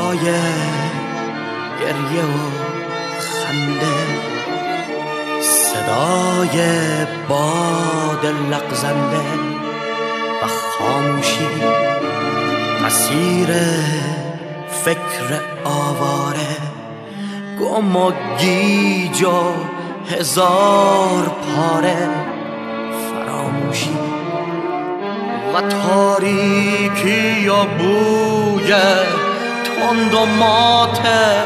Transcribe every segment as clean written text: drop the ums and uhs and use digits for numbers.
صدای گریه و خنده، صدای باد لغزنده و خاموشی، مسیر فکر آواره، گم و گیج و هزار پاره، فراموشی و تاریکی یا بوی تند و مات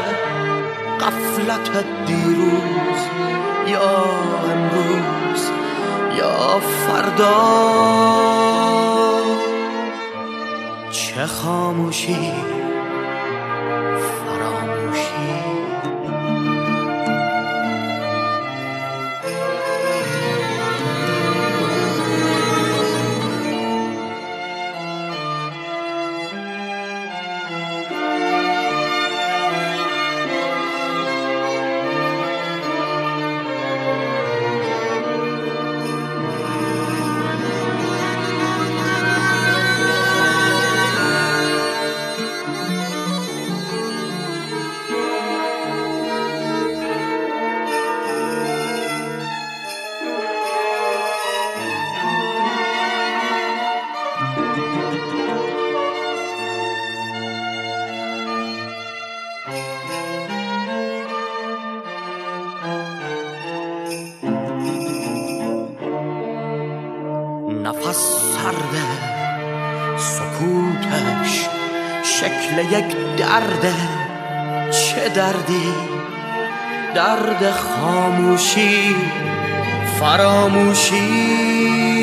غفلت دیروز یا امروز یا فردا. چه خاموشی، فراموشی. نفس سرده، سکوتش شکل یک درده. چه دردی؟ درد خاموشی، فراموشی.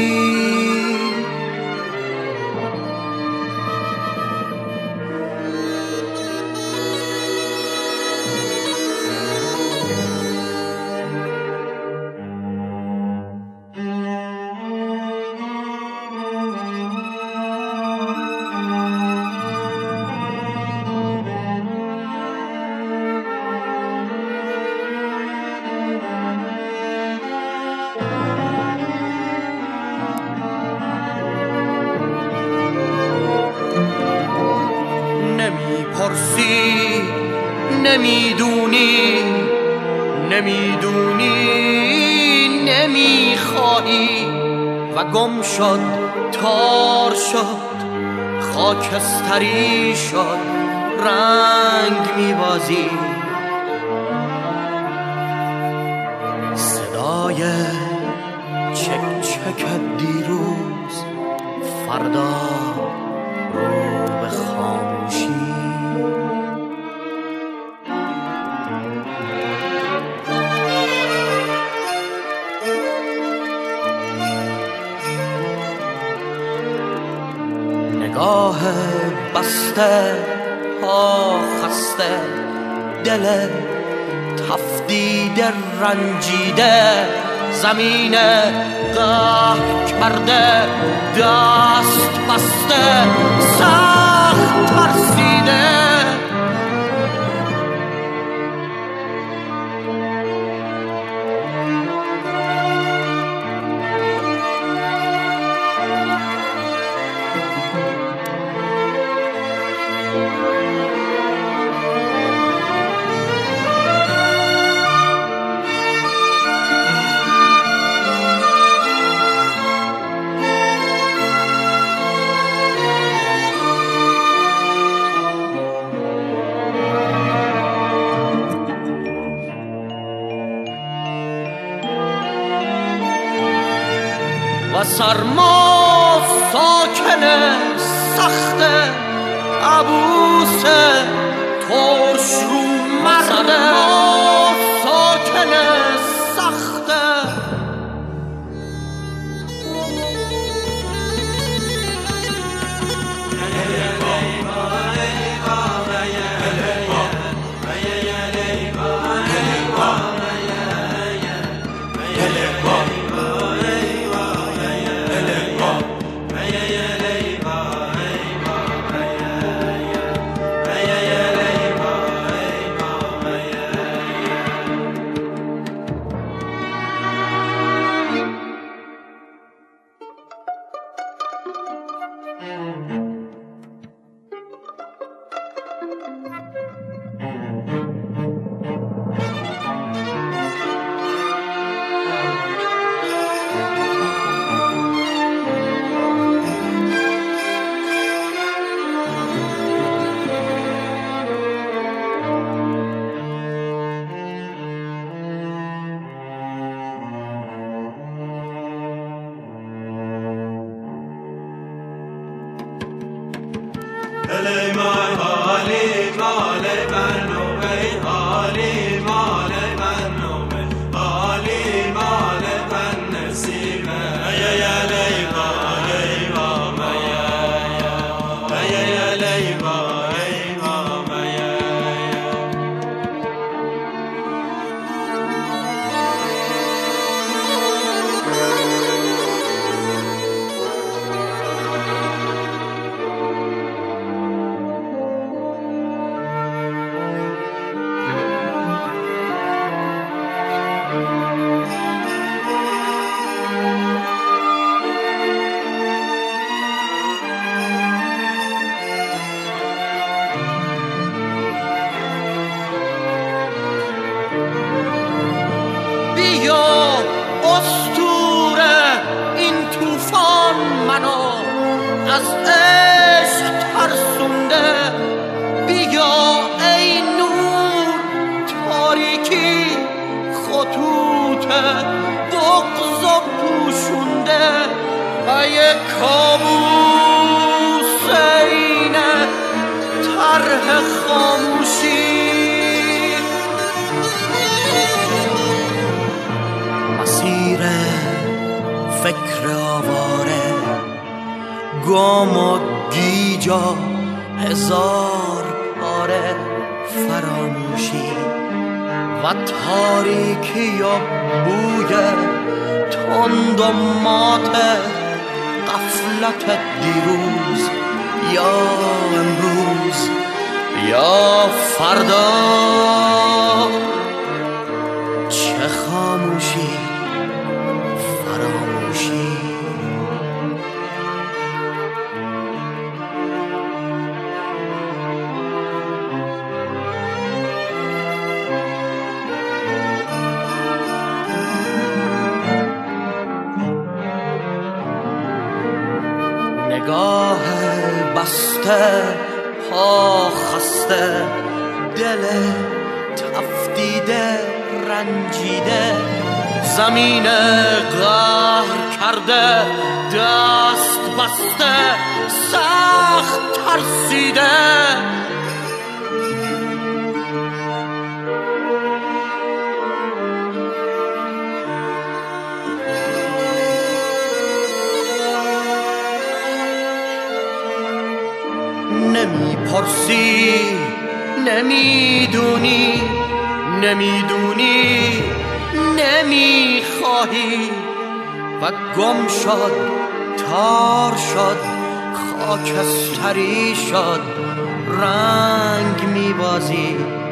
نمیپرسی، نمیدونی، نمیدونی، نمیخوایی و گم شد، تار شد، خاکستری شد، رنگ میبازی. صدای چک چک دیروز، فردا رو به خاموشی. نگاه بسته، پا خسته، دل تفدید رنجیده، زمین قهر کرده، دست بسته، سخت ترسیده. و سرما ساکن سخت عبوس ترش رو مرده، ساکن سخت. الی مای حالی مال منو ای حالی مال منو حالی مال من نسیمه ای لیلا لیلا میا ای لیلا لیلا میا از عشق ترسونده بیا ای نور تاریکی خطوط بغض و پوشونده ای کابوس اینه طرح خاموشی مسیر فکر آواره گم و گیجا هزار پاره فراموشی و تاریکی و بوی تند و مات غفلت دیروز یا امروز یا فردا چه خاموشی فراموشی نگاه بسته پا خسته دل تفدیده رنجیده زمین قهر کرده دست بسته سخت ترسیده نمیپرسی نمیدونی نمیدونی نمیخواهی و گم شد تار شد خاکستری شد رنگ میبازی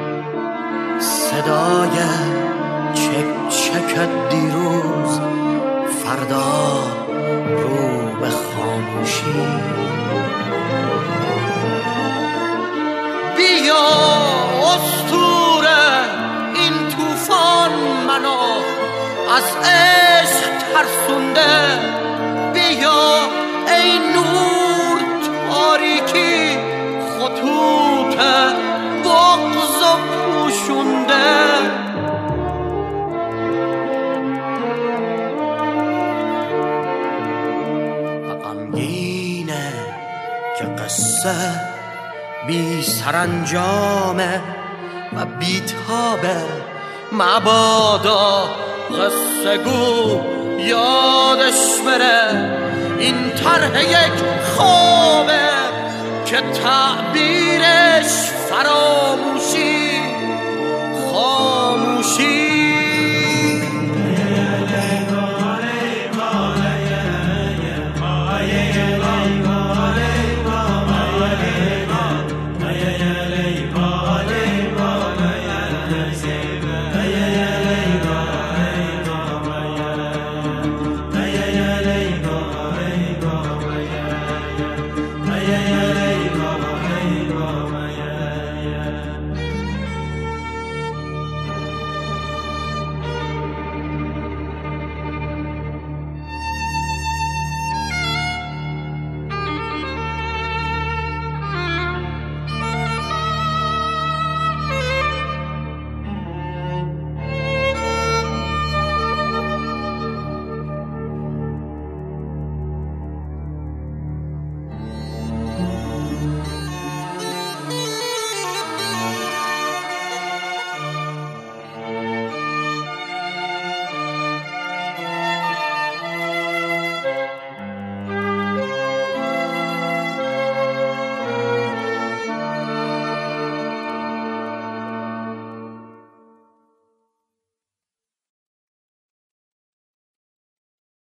صدای چک چک دیروز فردا رو به خاموشی بیا اسطوره این طوفان منو از عشق ترسونده بیا ای نور تاریکی خطوط بغض و پوشونده و غمگینه که قصه بی سرانجامه و بی تابه مبادا قصه گو یادش بره این طرح یک خوابه که تعبیر